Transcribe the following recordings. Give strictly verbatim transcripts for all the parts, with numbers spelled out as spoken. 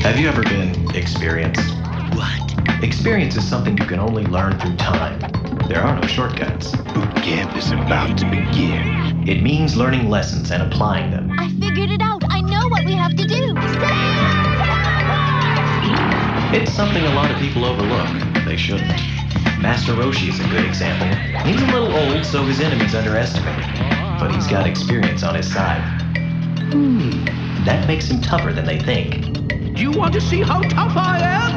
Have you ever been experienced? What? Experience is something you can only learn through time. There are no shortcuts. Boot camp is about to begin. It means learning lessons and applying them. I figured it out. I know what we have to do. It's something a lot of people overlook. They shouldn't. Master Roshi is a good example. He's a little old, so his enemies underestimate him. But he's got experience on his side. Hmm. That makes him tougher than they think. Do you want to see how tough I am?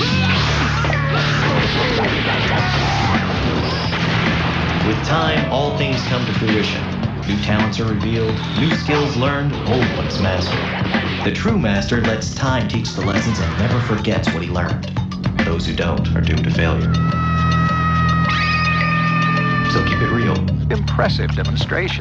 With time, all things come to fruition. New talents are revealed, new skills learned, old ones mastered. The true master lets time teach the lessons and never forgets what he learned. Those who don't are doomed to failure. So keep it real. Impressive demonstration.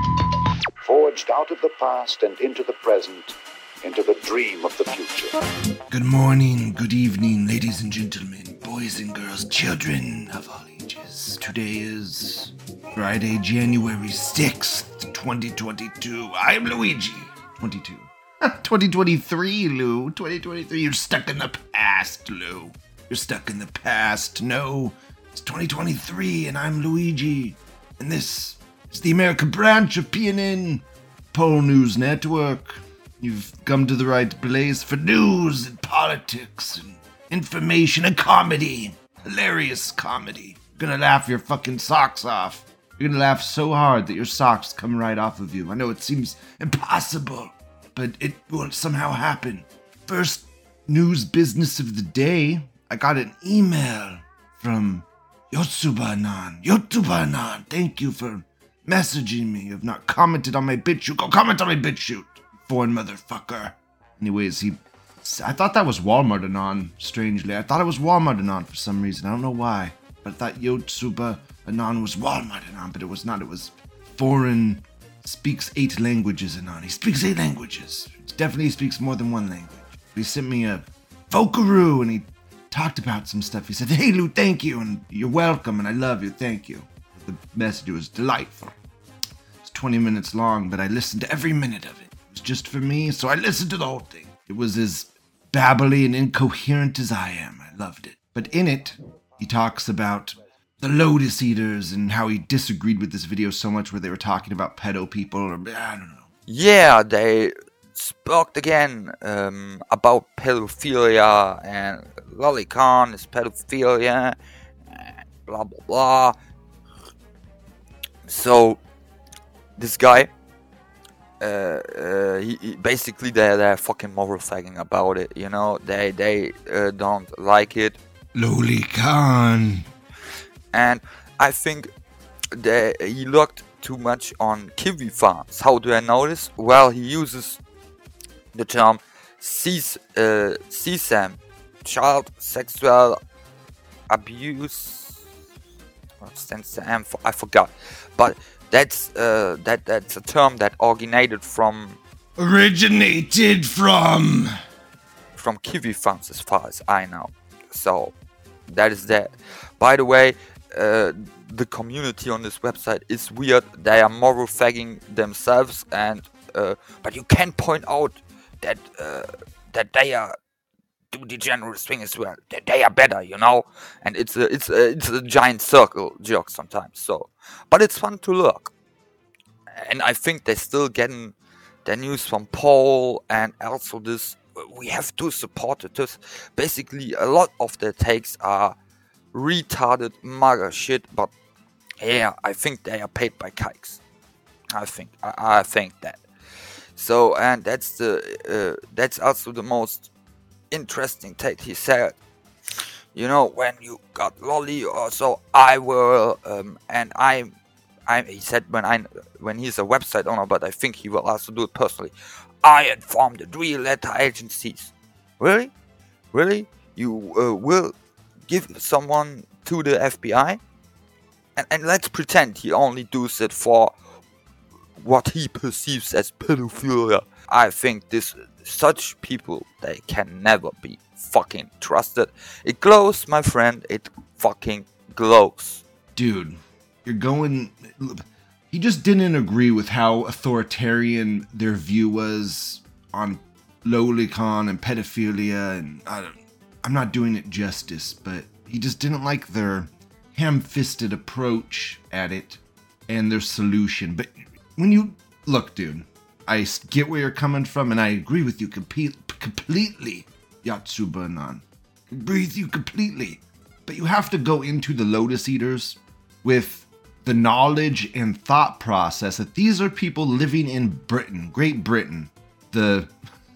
Forged out of the past and into the present, into the dream of the future. Good morning, good evening, ladies and gentlemen, boys and girls, children of all ages. Today is Friday, January sixth, twenty twenty-two. I'm Luigi. twenty-two. twenty twenty-three, Lou. twenty twenty-three. You're stuck in the past, Lou. You're stuck in the past. No, it's twenty twenty-three, and I'm Luigi. And this is the American branch of P N N, Pole News Network. You've come to the right place for news and politics and information and comedy. Hilarious comedy. You're gonna laugh your fucking socks off. You're gonna laugh so hard that your socks come right off of you. I know it seems impossible, but it will somehow happen. First news business of the day, I got an email from Yotsuba-nan. Yotsuba-nan, thank you for messaging me. You have not commented on my BitChute. Go comment on my BitChute, foreign motherfucker. Anyways, he... I thought that was Walmart-anon, strangely. I thought it was Walmart-anon for some reason. I don't know why. But I thought Yotsuba-anon was Walmart-anon, but it was not. It was foreign, speaks eight languages anon. He speaks eight languages. He definitely speaks more than one language. He sent me a Vokaroo, and he talked about some stuff. He said, hey, Lou, thank you, and you're welcome, and I love you, thank you. The message was delightful. It's twenty minutes long, but I listened to every minute of it. It was just for me, so I listened to the whole thing. It was as babbly and incoherent as I am. I loved it. But in it, he talks about the Lotus Eaters and how he disagreed with this video so much where they were talking about pedo people, or I don't know. Yeah, they spoke again um, about pedophilia, and Lolicon is pedophilia, and blah blah blah. So, this guy, uh, uh, he, he basically they're, they're fucking moral fagging about it, you know, they they uh, don't like it. Lolicon. And I think that he looked too much on Kiwi farms. How do I know this? Well, he uses the term C S, uh, C S A M, child sexual abuse. What stands the M for? I forgot. But that's uh, that that's a term that originated from Originated from from Kiwi farms, as far as I know. So that is that. By the way, uh, the community on this website is weird. They are moral fagging themselves, and uh, but you can point out that uh, that they are do the generous thing as well. That they are better, you know. And it's a it's a, it's a giant circle joke sometimes. So, but it's fun to look. And I think they're still getting their news from Paul, and also this. We have to support it. This. Basically, a lot of their takes are retarded MAGA shit, but yeah, I think they are paid by kikes. I think, I, I think that. So, and that's the, uh, that's also the most interesting take he said. You know, when you got Lolly or so, I will, um, and I, I, he said when I, when he's a website owner, but I think he will also do it personally. I informed the three letter agencies. Really? Really? You uh, will give someone to the F B I? And, and let's pretend he only does it for what he perceives as pedophilia. I think this such people, they can never be fucking trusted. It glows, my friend. It fucking glows. Dude, you're going... He just didn't agree with how authoritarian their view was on lolicon and pedophilia, and I don't, I'm not doing it justice, but he just didn't like their ham-fisted approach at it and their solution. But when you look, dude, I get where you're coming from, and I agree with you complete, completely, Yotsuba Anon. I agree with you completely. But you have to go into the Lotus Eaters with the knowledge and thought process that these are people living in Britain, Great Britain, the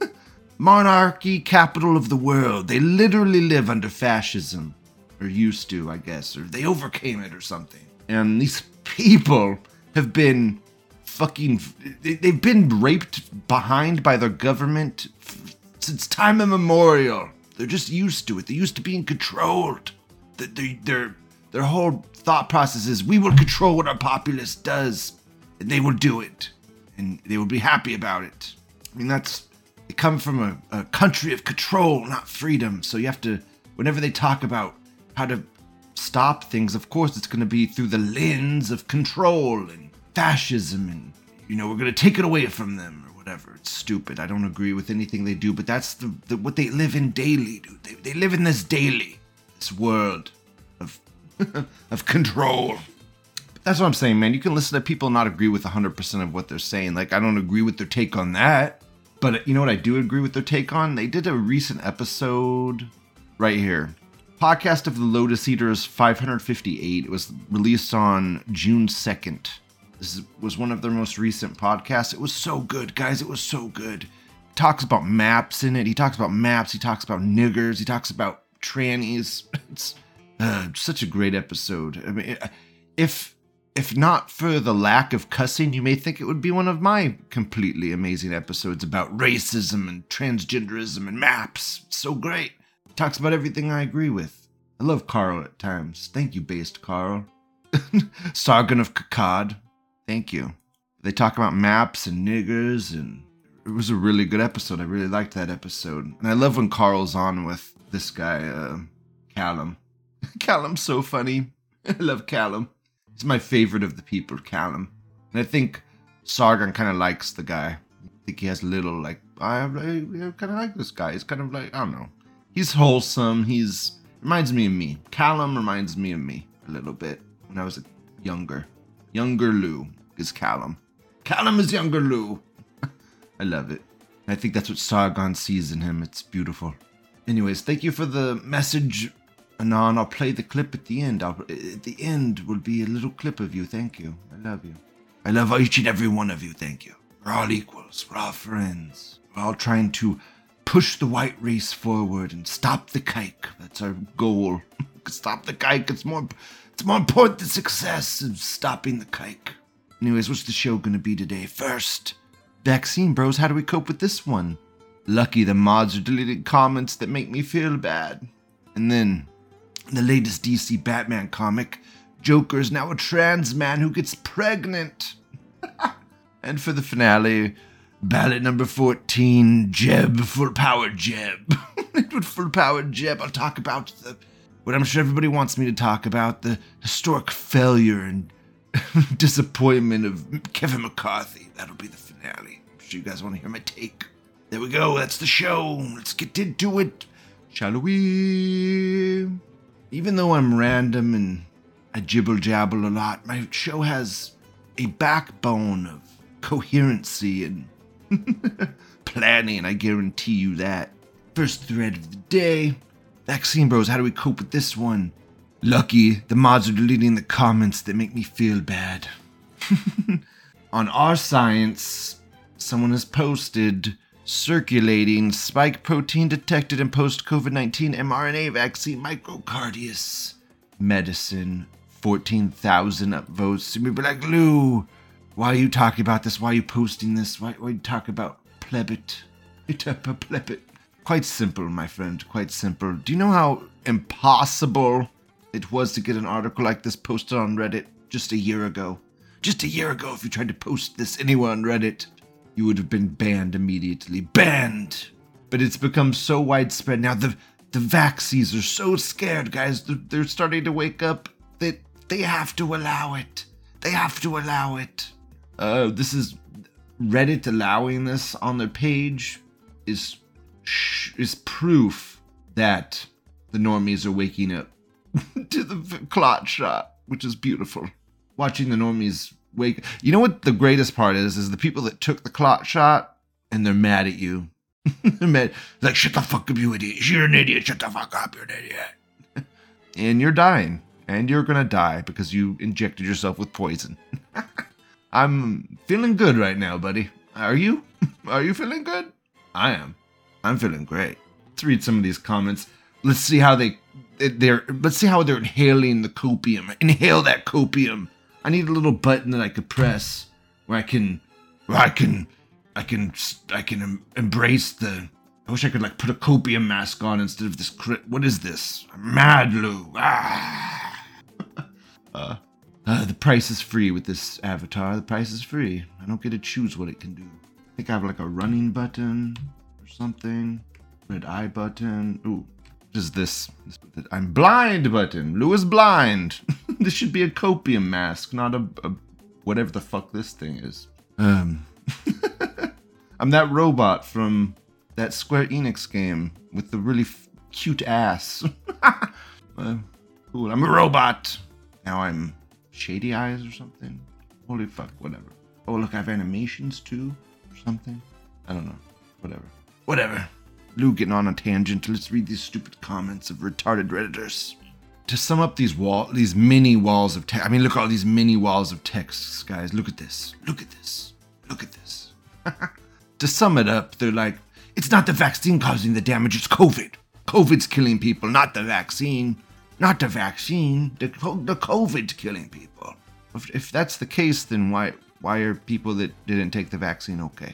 monarchy capital of the world. They literally live under fascism, or used to, I guess, or they overcame it or something. And these people have been fucking, they've been raped behind by their government since time immemorial. They're just used to it. They're used to being controlled. Their, their, their whole thought process is, we will control what our populace does, and they will do it, and they will be happy about it. I mean, that's, they come from a, a country of control, not freedom. So you have to, whenever they talk about how to stop things, of course it's going to be through the lens of control and fascism, and, you know, we're going to take it away from them or whatever. It's stupid. I don't agree with anything they do, but that's the, the what they live in daily, dude. They, they live in this daily, this world of of control. But that's what I'm saying, man. You can listen to people and not agree with one hundred percent of what they're saying. Like, I don't agree with their take on that. But you know what I do agree with their take on? They did a recent episode right here. Podcast of the Lotus Eaters five hundred fifty-eight. It was released on June second. This was one of their most recent podcasts. It was so good, guys. It was so good. He talks about maps in it. He talks about maps. He talks about niggers. He talks about trannies. It's uh, such a great episode. I mean, if if not for the lack of cussing, you may think it would be one of my completely amazing episodes about racism and transgenderism and maps. It's so great. He talks about everything I agree with. I love Carl at times. Thank you, based Carl. Sargon of Akkad. Thank you. They talk about maps and niggers, and it was a really good episode. I really liked that episode. And I love when Carl's on with this guy, uh, Callum. Callum's so funny. I love Callum. He's my favorite of the people, Callum. And I think Sargon kind of likes the guy. I think he has a little, like, I, I, I kind of like this guy. He's kind of like, I don't know. He's wholesome. He's, reminds me of me. Callum reminds me of me a little bit when I was younger. Younger Lou is Callum. Callum is younger Lou. I love it. I think that's what Sargon sees in him. It's beautiful. Anyways, thank you for the message, Anon. I'll play the clip at the end. I'll, at the end will be a little clip of you. Thank you. I love you. I love each and every one of you. Thank you. We're all equals. We're all friends. We're all trying to push the white race forward and stop the kike. That's our goal. Stop the kike. It's more, it's more important than success of stopping the kike. Anyways, what's the show going to be today? First, vaccine bros. How do we cope with this one? Lucky the mods are deleting comments that make me feel bad. And then, the latest D C Batman comic, Joker is now a trans man who gets pregnant. And for the finale, ballot number fourteen, Jeb, full power Jeb. With full power Jeb, I'll talk about the, what I'm sure everybody wants me to talk about, the historic failure and disappointment of Kevin McCarthy. That'll be the finale. I'm sure you guys want to hear my take. There we go, that's the show. Let's get into it, shall we? Even though I'm random and I jibble-jabble a lot, my show has a backbone of coherency and planning, I guarantee you that. First thread of the day. Vaccine bros, how do we cope with this one? Lucky, the mods are deleting the comments that make me feel bad. On Our Science, someone has posted circulating spike protein detected in post-COVID nineteen mRNA vaccine microcardius medicine. fourteen thousand upvotes. And we'd be like, Lou, why are you talking about this? Why are you posting this? Why, why are you talking about plebit? plebit? Quite simple, my friend. Quite simple. Do you know how impossible it was to get an article like this posted on Reddit just a year ago? Just a year ago, if you tried to post this anywhere on Reddit, you would have been banned immediately. Banned! But it's become so widespread now. The the vaxies are so scared, guys. They're, they're starting to wake up that they have to allow it. They have to allow it. Uh, this is Reddit allowing this on their page is sh- is proof that the normies are waking up to the v- clot shot, which is beautiful. Watching the normies wake. You know what the greatest part is? Is the people that took the clot shot and they're mad at you. They're mad. Like, shut the fuck up, you idiot. You're an idiot. Shut the fuck up, you're an idiot. And you're dying. And you're gonna die because you injected yourself with poison. I'm feeling good right now, buddy. Are you? Are you feeling good? I am. I'm feeling great. Let's read some of these comments. Let's see how they they're let's see how they're inhaling the copium. Inhale that copium. I need a little button that I could press where I can where I can I can I can em- embrace the I wish I could like put a copium mask on instead of this crit. What is this? I'm mad, Lou. Ah. uh, uh, the price is free with this avatar. The price is free. I don't get to choose what it can do. I think I have like a running button or something. Red eye button. Ooh, what is this? this I'm blind button. Lou is blind. This should be a copium mask, not a, a whatever the fuck this thing is. Um, I'm that robot from that Square Enix game with the really f- cute ass. uh, cool. I'm a robot. Now I'm Shady Eyes or something. Holy fuck, whatever. Oh, look, I have animations too or something. I don't know. Whatever. Whatever. Lou getting on a tangent. Let's read these stupid comments of retarded Redditors. To sum up these wall, these mini walls of text. I mean, look at all these mini walls of texts, guys. Look at this. Look at this. Look at this. To sum it up, they're like, it's not the vaccine causing the damage, it's COVID. COVID's killing people, not the vaccine. Not the vaccine. The, the COVID's killing people. If, if that's the case, then why why are people that didn't take the vaccine okay?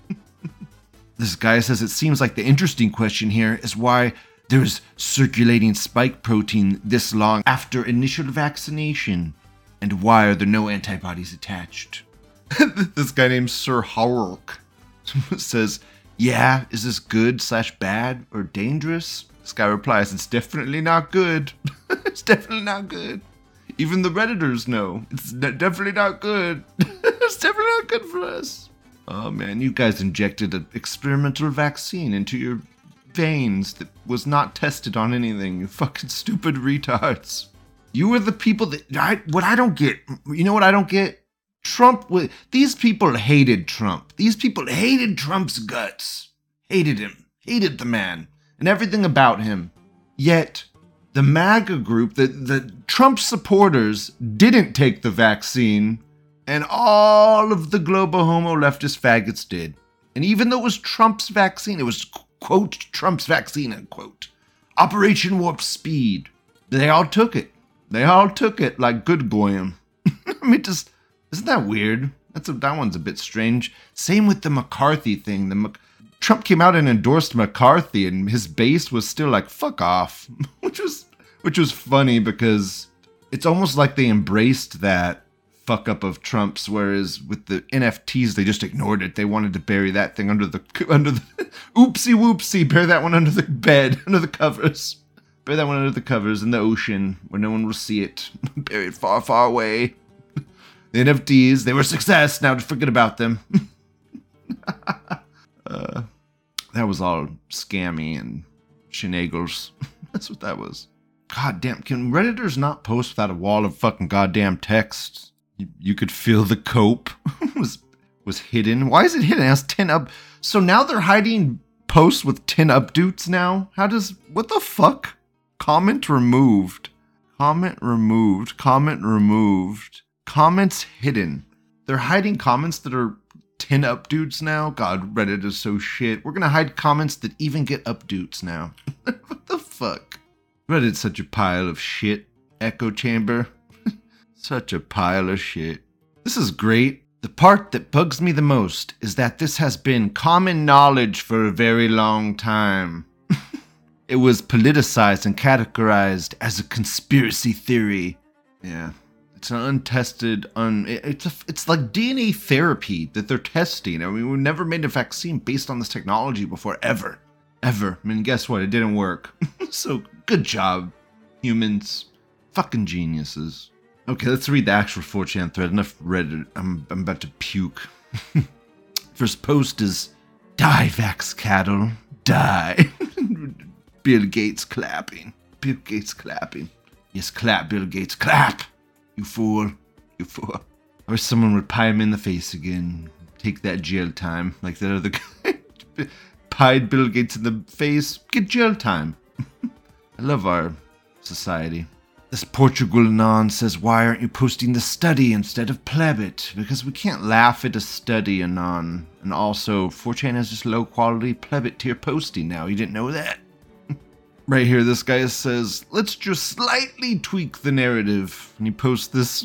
This guy says it seems like the interesting question here is why there's circulating spike protein this long after initial vaccination, and why are there no antibodies attached? This guy named Sir Howrk says, yeah, is this good slash bad or dangerous? This guy replies, it's definitely not good. It's definitely not good. Even the Redditors know. It's definitely not good. It's definitely not good for us. Oh man, you guys injected an experimental vaccine into your veins that was not tested on anything. You fucking stupid retards. You were the people that, I, what I don't get, you know what I don't get? Trump, these people hated Trump. These people hated Trump's guts. Hated him. Hated the man. And everything about him. Yet, the MAGA group, the, the Trump supporters, didn't take the vaccine, and all of the global homo leftist faggots did. And even though it was Trump's vaccine, it was, quote, Trump's vaccine, unquote. Operation Warp Speed. They all took it. They all took it like good goyim. I mean, just, isn't that weird? That's a, that one's a bit strange. Same with the McCarthy thing. The Mc, Trump came out and endorsed McCarthy, and his base was still like, fuck off. which was which was funny because it's almost like they embraced that fuck up of Trump's, whereas with the N F Ts, they just ignored it. They wanted to bury that thing under the, under the, oopsie whoopsie, bury that one under the bed, under the covers. Bury that one under the covers in the ocean where no one will see it. Bury it far, far away. The N F Ts, they were a success. Now to forget about them. uh, that was all scammy and shenanigans. That's what that was. God damn, can Redditors not post without a wall of fucking goddamn text? You, you could feel the cope was was hidden. Why is it hidden? It has ten up. So now they're hiding posts with ten updates now? How does, what the fuck? Comment removed. Comment removed. Comment removed. Comments hidden. They're hiding comments that are ten updates now? God, Reddit is so shit. We're gonna hide comments that even get updates now. What the fuck? Reddit's such a pile of shit. Echo chamber. Such a pile of shit. This is great. The part that bugs me the most is that this has been common knowledge for a very long time. It was politicized and categorized as a conspiracy theory. Yeah. It's an untested, un. It's a, it's like D N A therapy that they're testing. I mean, we've never made a vaccine based on this technology before, ever. Ever. I mean, guess what? It didn't work. So, good job, humans. Fucking geniuses. Okay, let's read the actual four chan thread. Enough Reddit. I'm, I'm about to puke. First post is Die, Vax cattle. Die. Bill Gates clapping. Bill Gates clapping. Yes, clap, Bill Gates. Clap! You fool. You fool. I wish someone would pie him in the face again. Take that jail time. Like that other guy. Pied Bill Gates in the face. Get jail time. I love our society. This Portugal Non says, why aren't you posting the study instead of Plebit? Because we can't laugh at a study, Anon. And also, four chan has just low quality Plebit tier posting now. You didn't know that? Right here, this guy says, let's just slightly tweak the narrative. And he posts this.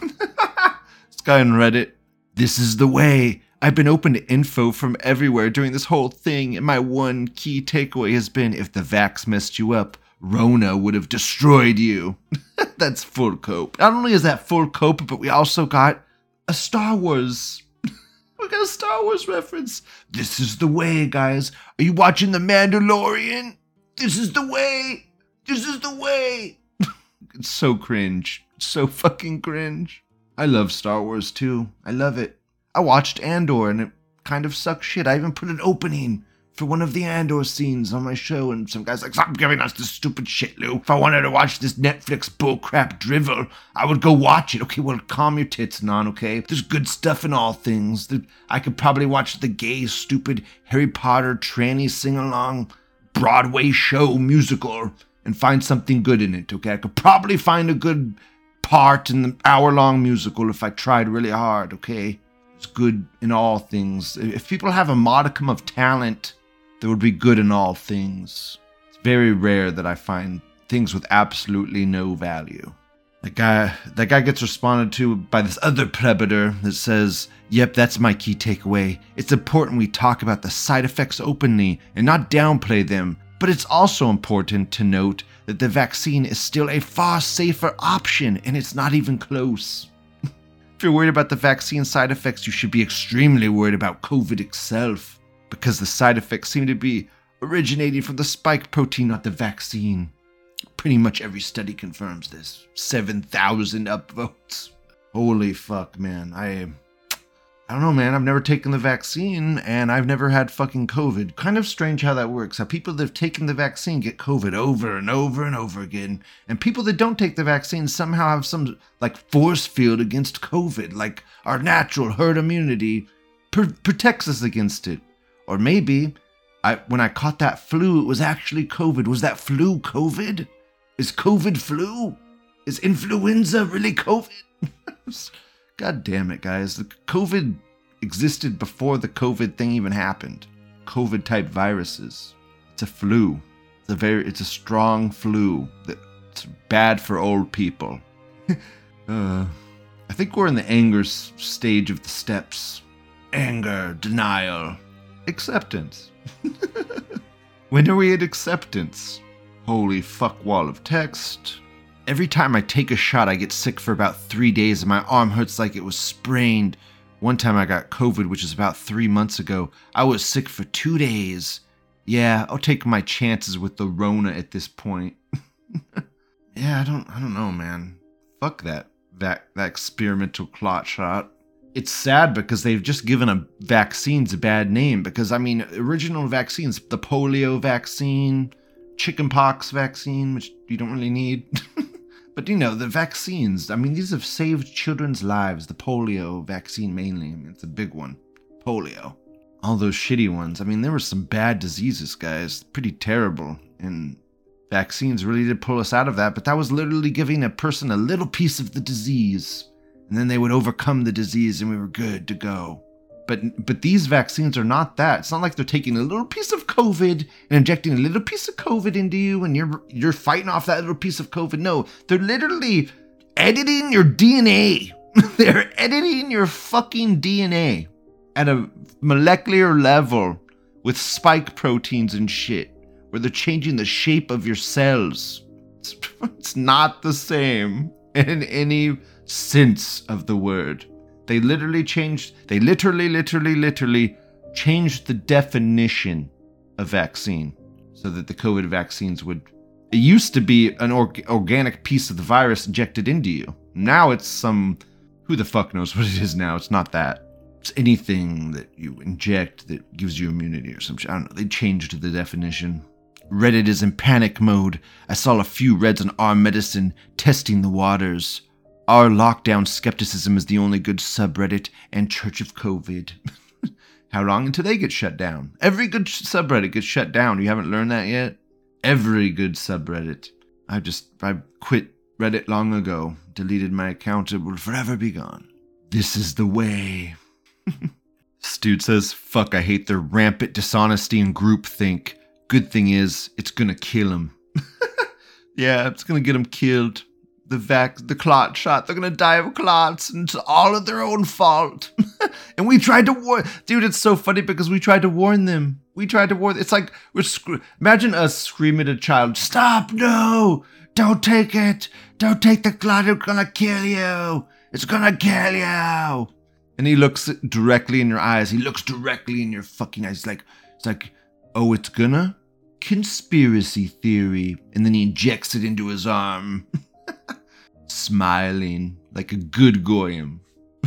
This guy on Reddit. This is the way. I've been open to info from everywhere during this whole thing. And my one key takeaway has been, if the vax messed you up, Rona would have destroyed you. That's full cope. Not only is that full cope, but we also got a Star Wars. We got a Star Wars reference. This is the way, guys. Are you watching The Mandalorian? This is the way. This is the way. It's so cringe. It's so fucking cringe. I love Star Wars too. I love it. I watched Andor and it kind of sucks shit. I even put an opening for one of the Andor scenes on my show, and some guy's like, stop giving us this stupid shit, Lou. If I wanted to watch this Netflix bullcrap drivel, I would go watch it. Okay, well, calm your tits, Non, okay? There's good stuff in all things. I could probably watch the gay, stupid Harry Potter tranny sing-along Broadway show musical and find something good in it, okay? I could probably find a good part in the hour-long musical if I tried really hard, okay? It's good in all things. If people have a modicum of talent, there would be good in all things. It's very rare that I find things with absolutely no value. That guy, that guy gets responded to by this other predator that says, yep, that's my key takeaway. It's important we talk about the side effects openly and not downplay them. But it's also important to note that the vaccine is still a far safer option, and it's not even close. If you're worried about the vaccine side effects, you should be extremely worried about COVID itself, because the side effects seem to be originating from the spike protein, not the vaccine. Pretty much every study confirms this. seven thousand upvotes. Holy fuck, man. I... I don't know, man. I've never taken the vaccine, and I've never had fucking COVID. Kind of strange how that works. How people that have taken the vaccine get COVID over and over and over again. And people that don't take the vaccine somehow have some, like, force field against COVID. Like, our natural herd immunity pr- protects us against it. Or maybe, I when I caught that flu, it was actually COVID. Was that flu COVID? Is COVID flu? Is influenza really COVID? God damn it, guys. The COVID existed before the COVID thing even happened. COVID-type viruses. It's a flu. It's a very, it's a strong flu that's bad for old people. uh, I think we're in the anger s- stage of the steps. Anger, denial, acceptance. When are we at acceptance? Holy fuck wall of text. Every time I take a shot, I get sick for about three days and my arm hurts like it was sprained. One time I got COVID, which is about three months ago. I was sick for two days. Yeah, I'll take my chances with the Rona at this point. Yeah, I don't I don't know, man. Fuck that, that, that experimental clot shot. It's sad because they've just given a vaccines a bad name. Because, I mean, original vaccines, the polio vaccine, chickenpox vaccine, which you don't really need. But, you know, the vaccines, I mean, these have saved children's lives. The polio vaccine mainly. I mean, it's a big one. Polio. All those shitty ones. I mean, there were some bad diseases, guys. Pretty terrible. And vaccines really did pull us out of that. But that was literally giving a person a little piece of the disease. And then they would overcome the disease and we were good to go. But but these vaccines are not that. It's not like they're taking a little piece of COVID and injecting a little piece of COVID into you and you're you're fighting off that little piece of COVID. No, they're literally editing your D N A. They're editing your fucking D N A at a molecular level with spike proteins and shit, where they're changing the shape of your cells. It's, it's not the same in any sense of the word. They literally changed, they literally, literally, literally changed the definition of vaccine so that the COVID vaccines would, it used to be an org- organic piece of the virus injected into you. Now it's some, who the fuck knows what it is now? It's not that. It's anything that you inject that gives you immunity or some shit. I don't know. They changed the definition. Reddit is in panic mode. I saw a few Reds on our medicine testing the waters. Our lockdown skepticism is the only good subreddit and Church of COVID. How long until they get shut down? Every good subreddit gets shut down. You haven't learned that yet? Every good subreddit. I just, I quit Reddit long ago. Deleted my account. It will forever be gone. This is the way. Dude says, fuck, I hate their rampant dishonesty and groupthink. Good thing is, it's gonna kill him. Yeah, it's gonna get him killed. The vac, the clot shot. They're gonna die of clots, and it's all of their own fault. And we tried to warn, dude. It's so funny because we tried to warn them. We tried to warn. It's like we're sc- imagine us screaming at a child, "Stop! No! Don't take it! Don't take the clot! It's gonna kill you! It's gonna kill you!" And he looks directly in your eyes. He looks directly in your fucking eyes. Like it's like, oh, it's gonna conspiracy theory, and then he injects it into his arm. Smiling like a good goyim.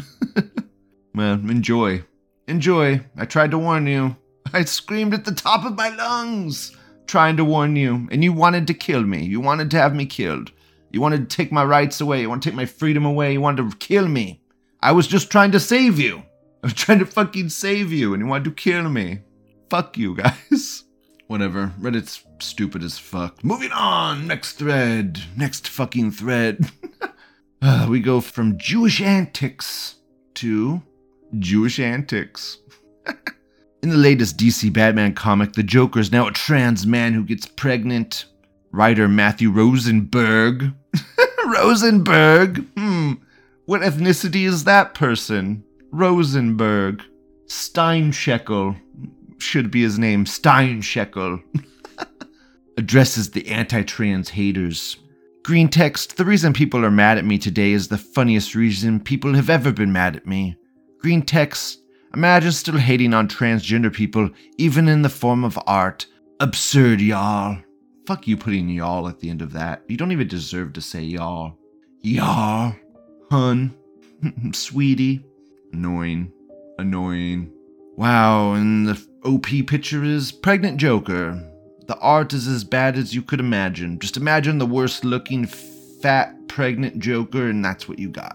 Man, enjoy. Enjoy. I tried to warn you. I screamed at the top of my lungs trying to warn you, and you wanted to kill me. You wanted to have me killed. You wanted to take my rights away. You wanted to take my freedom away. You wanted to kill me. I was just trying to save you. I was trying to fucking save you, and you wanted to kill me. Fuck you guys. Whatever. Reddit's stupid as fuck. Moving on. Next thread. Next fucking thread. uh, we go from Jewish antics to Jewish antics. In the latest D C Batman comic, the Joker is now a trans man who gets pregnant. Writer Matthew Rosenberg. Rosenberg? Hmm. What ethnicity is that person? Rosenberg. Steinshekel. Should be his name, Steinshekel. Addresses the anti-trans haters. Green text, the reason people are mad at me today is the funniest reason people have ever been mad at me. Green text, imagine still hating on transgender people, even in the form of art. Absurd, y'all. Fuck you putting y'all at the end of that. You don't even deserve to say y'all. Y'all. Hun. Sweetie. Annoying. Annoying. Wow, and the O P picture is pregnant Joker. The art is as bad as you could imagine. Just imagine the worst looking fat pregnant Joker and that's what you got.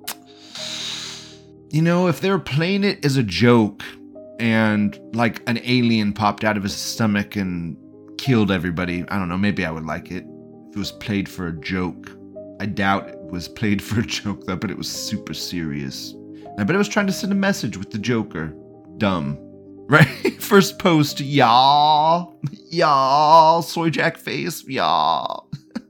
You know, if they were playing it as a joke and like an alien popped out of his stomach and killed everybody, I don't know, maybe I would like it. If it was played for a joke. I doubt it was played for a joke though, but it was super serious. And I bet it was trying to send a message with the Joker. Dumb. Right? First post, y'all. Y'all. Soy Jack face, y'all.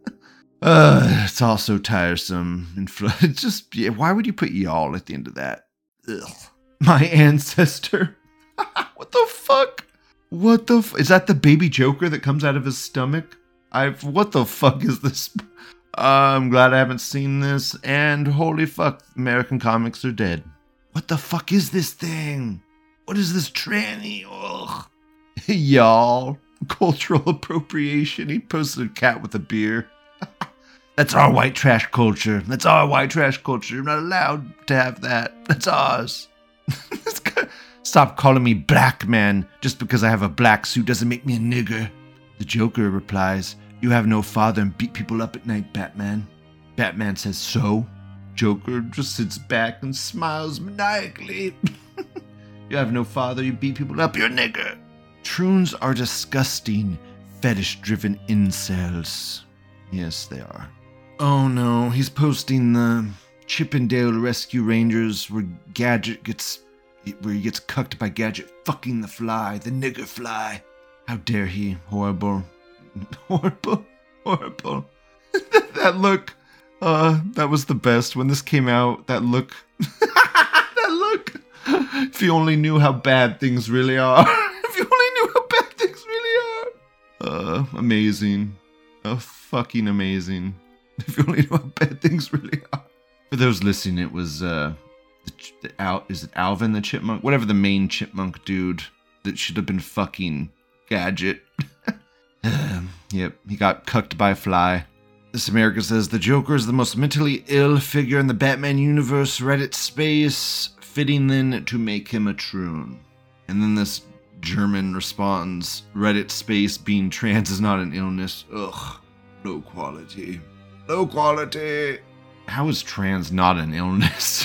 uh, it's all so tiresome. And fl- it's just, yeah, why would you put y'all at the end of that? Ugh. My ancestor. What the fuck? What the f- Is that the baby Joker that comes out of his stomach? I've, what the fuck is this? Uh, I'm glad I haven't seen this. And holy fuck, American comics are dead. What the fuck is this thing? What is this tranny? Ugh. Y'all. Cultural appropriation. He posted a cat with a beer. That's our white trash culture. That's our white trash culture. You're not allowed to have that. That's ours. Stop calling me black man. Just because I have a black suit doesn't make me a nigger. The Joker replies, you have no father and beat people up at night, Batman. Batman says, so? Joker just sits back and smiles maniacally. You have no father, you beat people up, you're a nigger. Troons are disgusting, fetish-driven incels. Yes, they are. Oh no, he's posting the Chippendale Rescue Rangers where Gadget gets, where he gets cucked by Gadget fucking the fly, the nigger fly. How dare he? Horrible. Horrible. Horrible. That look, uh, that was the best when this came out, that look. That look. If you only knew how bad things really are. If you only knew how bad things really are. Uh, amazing. Oh, fucking amazing. If you only knew how bad things really are. For those listening, it was, uh, the, the Al, is it Alvin the Chipmunk? Whatever the main chipmunk dude that should have been fucking Gadget. Yep, he got cucked by a fly. This America says, the Joker is the most mentally ill figure in the Batman universe. Reddit space. fitting then to make him a troon. And then this German responds, Reddit space, being trans is not an illness. Ugh, low quality. Low quality. How is trans not an illness?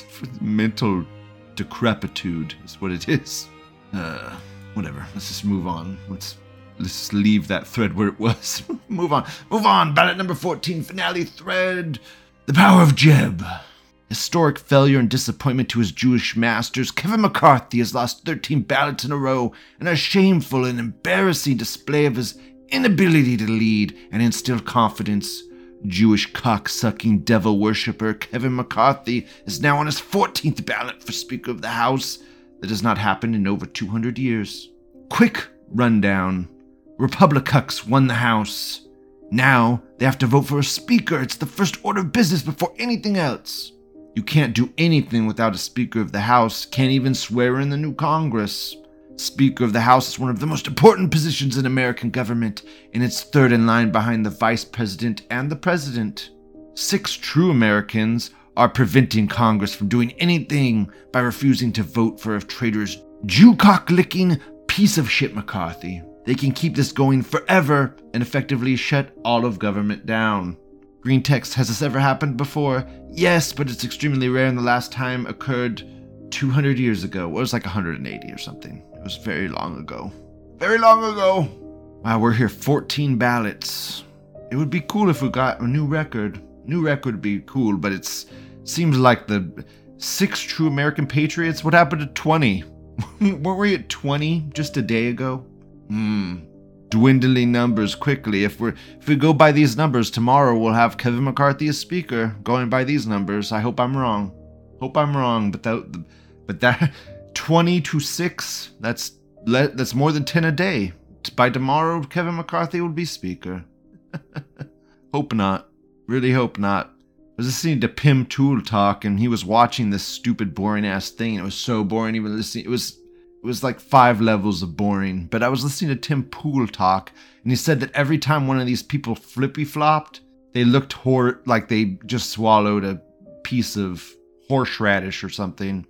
Mental decrepitude is what it is. Uh, whatever. Let's just move on. Let's let's just leave that thread where it was. Move on. Move on. Ballot number fourteen, finale thread. The power of Jeb. Historic failure and disappointment to his Jewish masters, Kevin McCarthy has lost thirteen ballots in a row, and a shameful and embarrassing display of his inability to lead and instill confidence. Jewish cock-sucking devil worshipper Kevin McCarthy is now on his fourteenth ballot for Speaker of the House. That has not happened in over two hundred years. Quick rundown. Republicans won the House. Now they have to vote for a Speaker. It's the first order of business before anything else. You can't do anything without a Speaker of the House. Can't even swear in the new Congress. Speaker of the House is one of the most important positions in American government, and it's third in line behind the Vice President and the President. Six true Americans are preventing Congress from doing anything by refusing to vote for a traitorous Jew-cock-licking piece of shit McCarthy. They can keep this going forever and effectively shut all of government down. Green text, has this ever happened before? Yes, but it's extremely rare, and the last time occurred two hundred years ago. Well, it was like one hundred eighty or something. It was very long ago. Very long ago! Wow, we're here fourteen ballots. It would be cool if we got a new record. New record would be cool, but it's seems like the six true American patriots. What happened to twenty? Weren't we at twenty just a day ago? Hmm. Dwindling numbers quickly. If we're if we go by these numbers, tomorrow we'll have Kevin McCarthy as Speaker. Going by these numbers, I hope I'm wrong. Hope I'm wrong, but that, but that twenty to six. That's that's more than ten a day. By tomorrow, Kevin McCarthy will be Speaker. Hope not. Really hope not. I was listening to Pim Tool talk, and he was watching this stupid, boring ass thing. And it was so boring. Even listening, it was. It was like five levels of boring. But I was listening to Tim Pool talk, and he said that every time one of these people flippy flopped, they looked hor- like they just swallowed a piece of horseradish or something.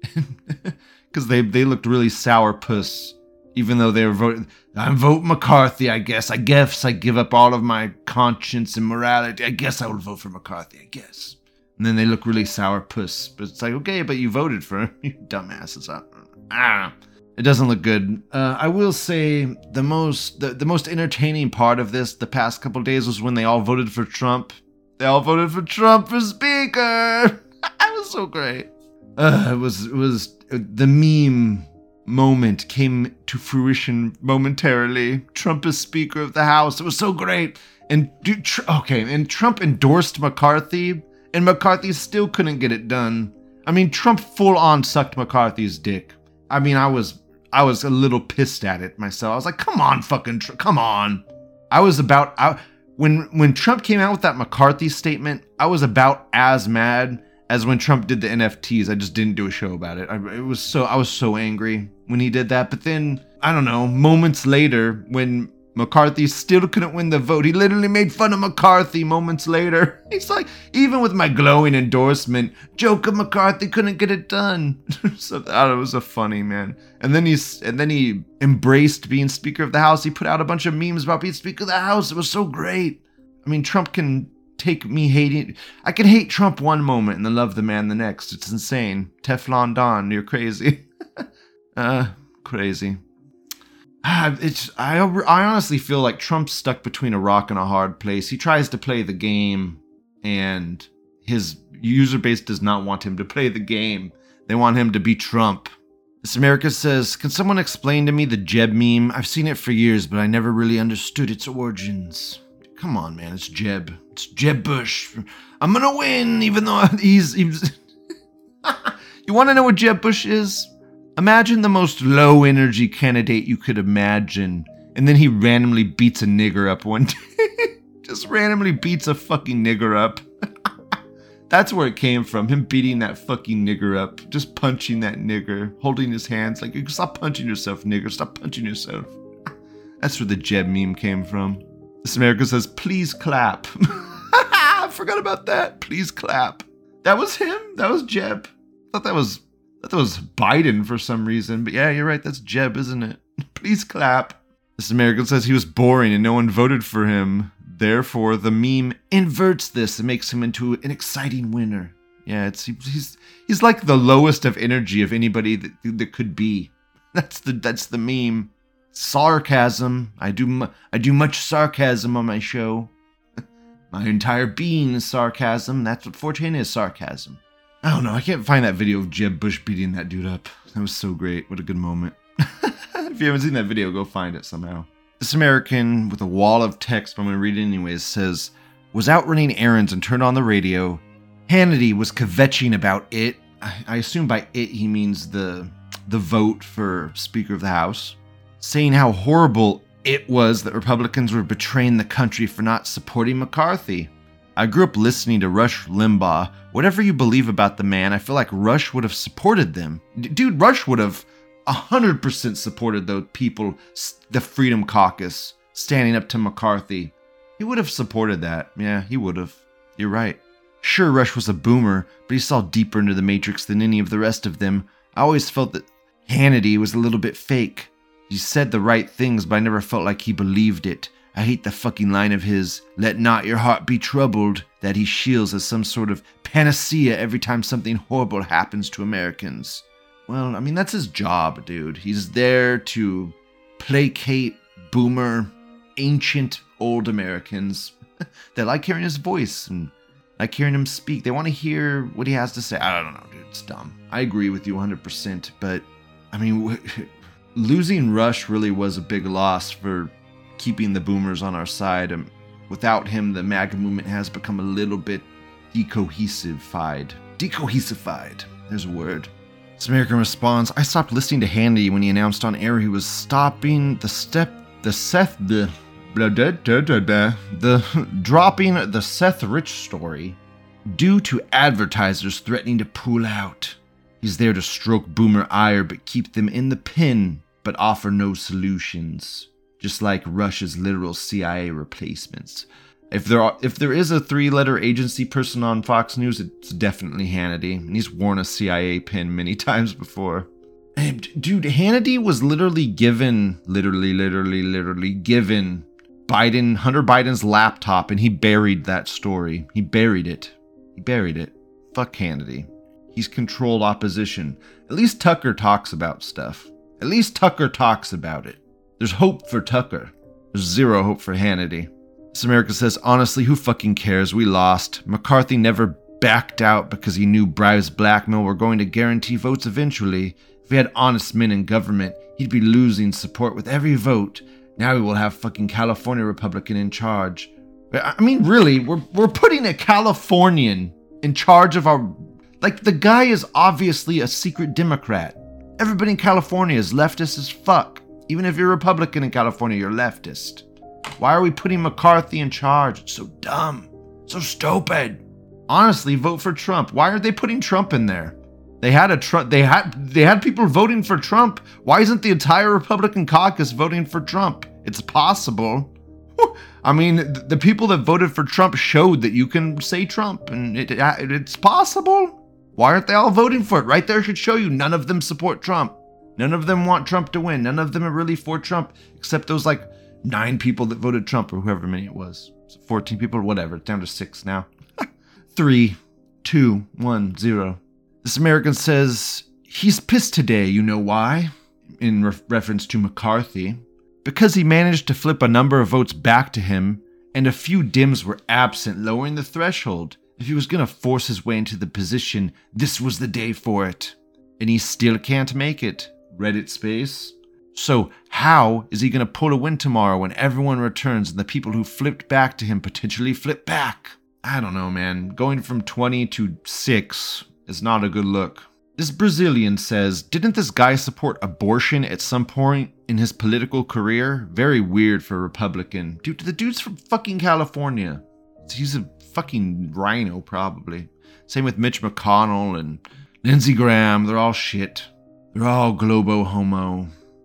Because they, they looked really sourpuss, even though they were voting. I'm voting McCarthy, I guess. I guess I give up all of my conscience and morality. I guess I will vote for McCarthy, I guess. And then they look really sourpuss. But it's like, okay, but you voted for him. You dumbasses. Ah, it doesn't look good. Uh, I will say the most the, the most entertaining part of this the past couple days was when they all voted for Trump. They all voted for Trump for Speaker. That was so great. Uh, it was it was the meme moment came to fruition momentarily. Trump is Speaker of the House. It was so great. And dude, tr- okay, and Trump endorsed McCarthy, and McCarthy still couldn't get it done. I mean, Trump full on sucked McCarthy's dick. I mean, I was I was a little pissed at it myself. I was like, come on, fucking Trump, come on. I was about, I, when when Trump came out with that McCarthy statement, I was about as mad as when Trump did the N F Ts. I just didn't do a show about it. I, it was so, I was so angry when he did that. But then, I don't know, moments later, when McCarthy still couldn't win the vote, he literally made fun of McCarthy moments later. He's like, even with my glowing endorsement, Joker McCarthy couldn't get it done. So I thought it was a funny, man. And then he's and then he embraced being Speaker of the House. He put out a bunch of memes about being Speaker of the House. It was so great. I mean, Trump can take me hating. I can hate Trump one moment and then love the man the next. It's insane. Teflon Don, you're crazy. uh, crazy. Ah, it's I, I honestly feel like Trump's stuck between a rock and a hard place. He tries to play the game, and his user base does not want him to play the game. They want him to be Trump. This America says, can someone explain to me the Jeb meme? I've seen it for years, but I never really understood its origins. Come on, man, it's Jeb. It's Jeb Bush. I'm gonna win, even though he's... he's You want to know what Jeb Bush is? Imagine the most low-energy candidate you could imagine, and then he randomly beats a nigger up one day. Just randomly beats a fucking nigger up. That's where it came from, him beating that fucking nigger up. Just punching that nigger, holding his hands like, stop punching yourself, nigger, stop punching yourself. That's where the Jeb meme came from. This America says, please clap. I forgot about that. Please clap. That was him? That was Jeb? I thought that was... That was Biden for some reason, but yeah, you're right, that's Jeb, isn't it? Please clap. This American says he was boring and no one voted for him. Therefore, the meme inverts this and makes him into an exciting winner. Yeah, it's he's he's like the lowest of energy of anybody that, that could be. That's the that's the meme. Sarcasm. I do I do much sarcasm on my show. My entire being is sarcasm. That's what four chan is, sarcasm. I don't know. I can't find that video of Jeb Bush beating that dude up. That was so great. What a good moment. If you haven't seen that video, go find it somehow. This American with a wall of text, but I'm going to read it anyways, says, was out running errands and turned on the radio. Hannity was kvetching about it. I, I assume by it he means the, the vote for Speaker of the House. Saying how horrible it was that Republicans were betraying the country for not supporting McCarthy. I grew up listening to Rush Limbaugh. Whatever you believe about the man, I feel like Rush would have supported them. D- dude, Rush would have one hundred percent supported those people, the Freedom Caucus, standing up to McCarthy. He would have supported that. Yeah, he would have. You're right. Sure, Rush was a boomer, but he saw deeper into the Matrix than any of the rest of them. I always felt that Hannity was a little bit fake. He said the right things, but I never felt like he believed it. I hate the fucking line of his, let not your heart be troubled, that he shields as some sort of panacea every time something horrible happens to Americans. Well, I mean, that's his job, dude. He's there to placate boomer, ancient, old Americans that like hearing his voice and like hearing him speak. They want to hear what he has to say. I don't know, dude. It's dumb. I agree with you one hundred percent, but, I mean, w- losing Rush really was a big loss for keeping the boomers on our side. And without him, the MAGA movement has become a little bit decohesified. Decohesified. There's a word. This American responds, I stopped listening to Hannity when he announced on air he was stopping the step, the Seth, the, blah, da, da, da, da, the dropping the Seth Rich story due to advertisers threatening to pull out. He's there to stroke boomer ire but keep them in the pin, but offer no solutions. Just like Rush's literal C I A replacements. If there are, if there is a three-letter agency person on Fox News, it's definitely Hannity, and he's worn a C I A pin many times before. And dude, Hannity was literally given, literally, literally, literally given Biden, Hunter Biden's laptop, and he buried that story. He buried it. He buried it. Fuck Hannity. He's controlled opposition. At least Tucker talks about stuff. At least Tucker talks about it. There's hope for Tucker. There's zero hope for Hannity. This America says, honestly, who fucking cares? We lost. McCarthy never backed out because he knew bribes, blackmail were going to guarantee votes eventually. If he had honest men in government, he'd be losing support with every vote. Now we will have fucking California Republican in charge. I mean, really, we're we're putting a Californian in charge of our... Like, the guy is obviously a secret Democrat. Everybody in California is leftist as fuck. Even if you're Republican in California, you're leftist. Why are we putting McCarthy in charge? It's so dumb. So stupid. Honestly, vote for Trump. Why aren't they putting Trump in there? They had a Trump. They had they had people voting for Trump. Why isn't the entire Republican caucus voting for Trump? It's possible. I mean, the people that voted for Trump showed that you can say Trump, and it, it it's possible. Why aren't they all voting for it? Right there should show you none of them support Trump. None of them want Trump to win. None of them are really for Trump, except those like nine people that voted Trump, or whoever many it was. fourteen people, or whatever. It's down to six now. Three, two, one, zero. This American says, he's pissed today, you know why? In re- reference to McCarthy. Because he managed to flip a number of votes back to him, and a few Dems were absent, lowering the threshold. If he was going to force his way into the position, this was the day for it. And he still can't make it. Reddit space. So how is he going to pull a win tomorrow when everyone returns and the people who flipped back to him potentially flip back? I don't know, man. Going from twenty to six is not a good look. This Brazilian says, didn't this guy support abortion at some point in his political career? Very weird for a Republican. Dude, the dude's from fucking California. He's a fucking rhino, probably. Same with Mitch McConnell and Lindsey Graham. They're all shit. They're all globo homo.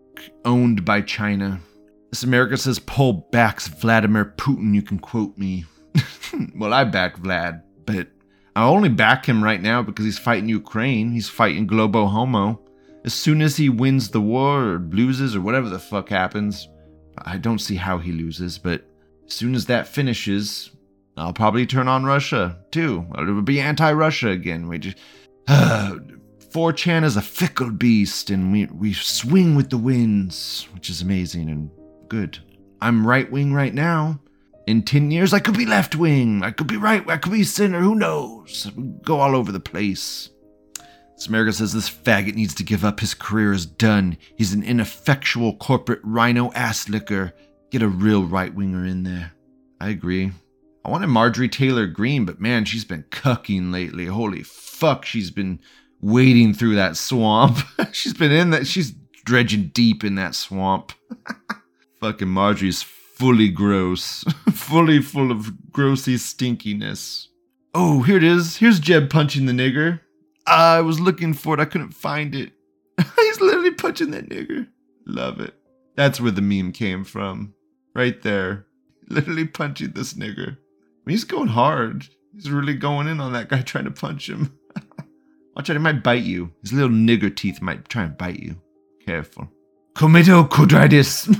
Owned by China. This America says, Paul backs Vladimir Putin. You can quote me. Well, I back Vlad, but I only back him right now because he's fighting Ukraine. He's fighting Globo Homo. As soon as he wins the war or loses or whatever the fuck happens, I don't see how he loses, but as soon as that finishes, I'll probably turn on Russia too. It'll be anti-Russia again. We just uh, four chan is a fickle beast, and we we swing with the winds, which is amazing and good. I'm right wing right now. In ten years, I could be left wing. I could be right. I could be center. Who knows? We go all over the place. Smerga says this faggot needs to give up. His career is done. He's an ineffectual corporate rhino ass licker. Get a real right-winger in there. I agree. I wanted Marjorie Taylor Greene, but man, she's been cucking lately. Holy fuck, she's been wading through that swamp. She's been in that. She's dredging deep in that swamp. Fucking Marjorie's fully gross. Fully full of grossy stinkiness. Oh, here it is. Here's Jeb punching the nigger. I was looking for it. I couldn't find it. He's literally punching that nigger. Love it. That's where the meme came from. Right there. Literally punching this nigger. I mean, he's going hard. He's really going in on that guy trying to punch him. Watch out, he might bite you. His little nigger teeth might try and bite you. Careful. Comedo chondritis.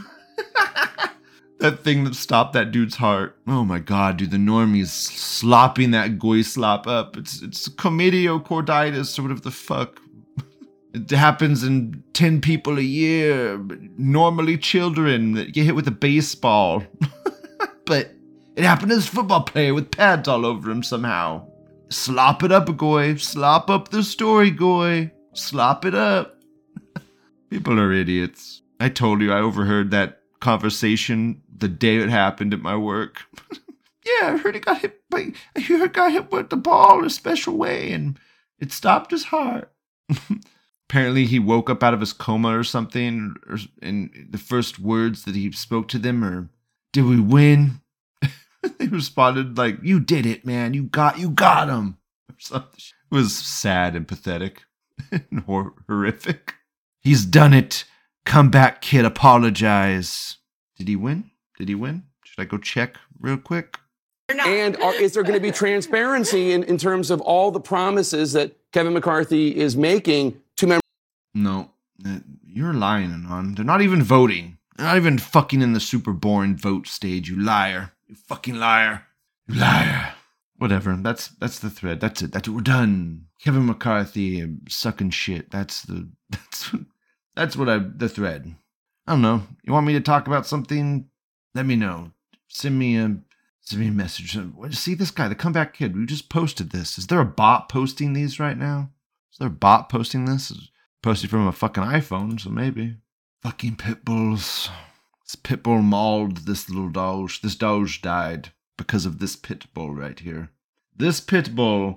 That thing that stopped that dude's heart. Oh my god, dude, the normie's slopping that goy slop up. It's it's comediocorditis or whatever the fuck. It happens in ten people a year. Normally children that get hit with a baseball. But it happened to this football player with pads all over him somehow. Slop it up, goy. Slop up the story, goy. Slop it up. People are idiots. I told you I overheard that conversation the day it happened at my work. Yeah, I heard he got hit by, I heard he got hit with the ball in a special way and it stopped his heart. Apparently he woke up out of his coma or something, or, and the first words that he spoke to them are, "Did we win?" They responded like, "You did it, man. You got, you got him." Or something. It was sad and pathetic and hor- horrific. He's done it. Come back, kid. Apologize. Did he win? Did he win? Should I go check real quick? And are, is there going to be transparency in, in terms of all the promises that Kevin McCarthy is making to members? No. You're lying, Anon. They're not even voting. They're not even fucking in the super boring vote stage, you liar. You fucking liar. You liar. Whatever. That's that's the thread. That's it. That's it. We're done. Kevin McCarthy sucking shit. That's the that's that's what I the thread. I don't know. You want me to talk about something? Let me know. Send me a send me a message. See this guy, the comeback kid. We just posted this. Is there a bot posting these right now? Is there a bot posting this? It's posted from a fucking iPhone, so maybe. Fucking pit bulls. This pit bull mauled this little doge. This doge died because of this pit bull right here. This pit bull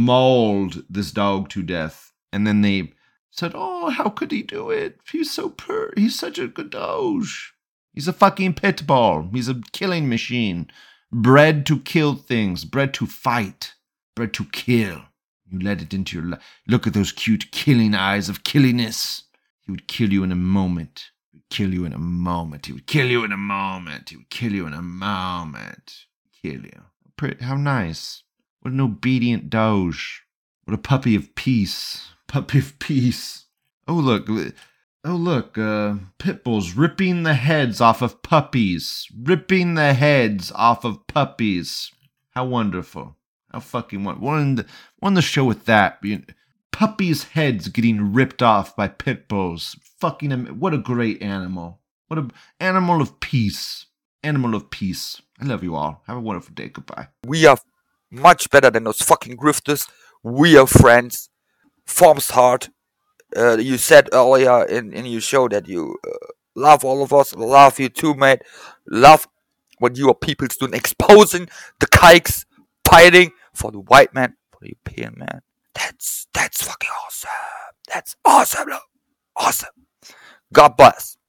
mauled this dog to death. And then they said, "Oh, how could he do it? He's so pur. He's such a good doge. He's a fucking pit bull. He's a killing machine. Bred to kill things. Bred to fight. Bred to kill. You let it into your life. Look at those cute killing eyes of killiness. He would kill you in a moment. He would kill you in a moment. He would kill you in a moment. He would kill you in a moment. Kill you. Pretty, how nice. What an obedient doge. What a puppy of peace. Puppy of peace. Oh, look. Oh, look. Uh, pit bulls ripping the heads off of puppies. Ripping the heads off of puppies. How wonderful. How fucking wonderful. One the, one the show with that. Puppies' heads getting ripped off by pit bulls. Fucking, what a great animal. What a animal of peace. Animal of peace. I love you all. Have a wonderful day. Goodbye. We are much better than those fucking grifters. We are friends. Form's hard. Uh, you said earlier in, in your show that you uh, love all of us. Love you too, mate. Love what you are people's doing. Exposing the kikes. Fighting for the white man. For the European man. That's, that's fucking awesome. That's awesome, bro. Awesome. God bless.